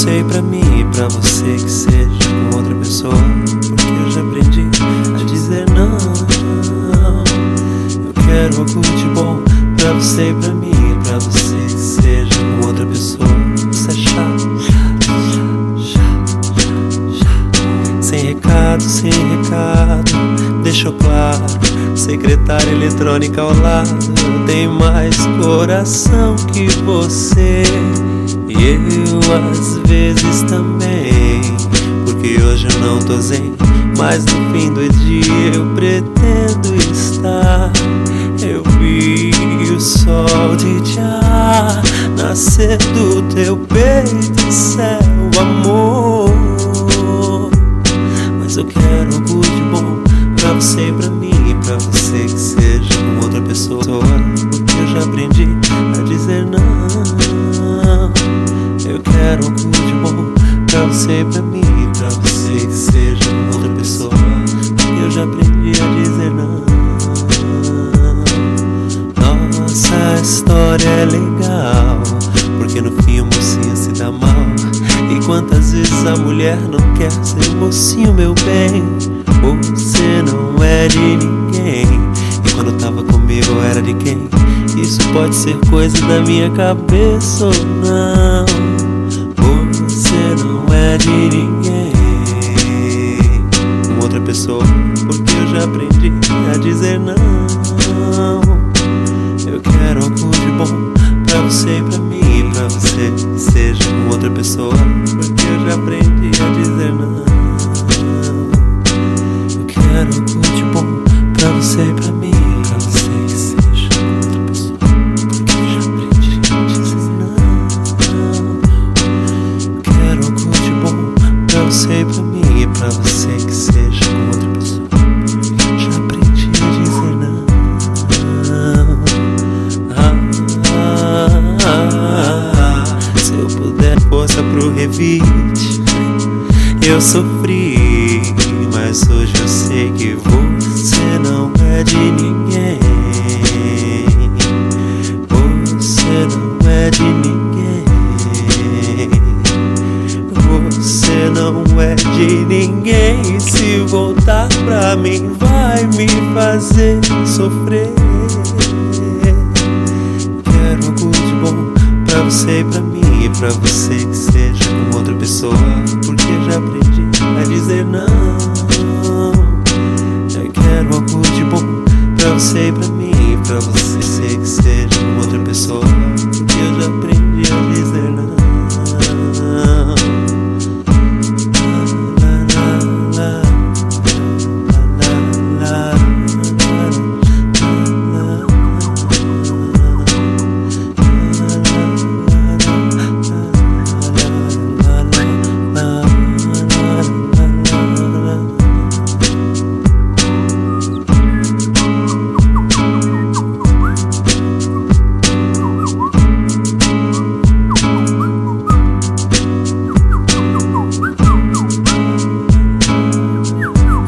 você e pra mim, e pra você que seja com outra pessoa, porque eu já aprendi a dizer não. Eu quero algo de bom pra você e pra mim, e pra você que seja com outra pessoa. Você é chato, sem recado, deixou claro. Secretária eletrônica ao lado, tem mais coração que você. E eu às vezes também, porque hoje eu não tô zen, mas no fim do dia eu pretendo estar. Eu vi o sol de já nascer do teu peito, céu, amor. Mas eu quero algo de bom pra você e pra mim, e pra você que seja com outra pessoa, porque eu já aprendi a dizer não. Eu quero algo de bom pra você e pra mim, e pra você que seja com outra pessoa, porque eu já aprendi a dizer não. Nossa história é legal, porque no fim o mocinho se dá mal. E quantas vezes a mulher não quer ser mocinho, meu bem? Você não é de ninguém, e quando tava comigo eu era de quem? Isso pode ser coisa da minha cabeça ou não. Você não é de ninguém, com outra pessoa, porque eu já aprendi a dizer não. Eu quero algo de bom pra você e pra mim, e pra você que seja com outra pessoa, porque eu já aprendi a dizer não. Eu quero algo de bom pra você e pra mim, e pra você que seja com outra pessoa, porque eu já aprendi a dizer não. Eu quero algo de bom pra você e pra mim, e pra você que seja com outra pessoa, porque eu já aprendi a dizer não. Se eu puder força pro revite, eu sofri, mas hoje eu sei que você não é de ninguém. Você não é de ninguém. Você não é de ninguém. Se voltar pra mim vai me fazer sofrer. Quero algo de bom pra você e pra mim, e pra você que seja com outra pessoa, porque eu já aprendi a dizer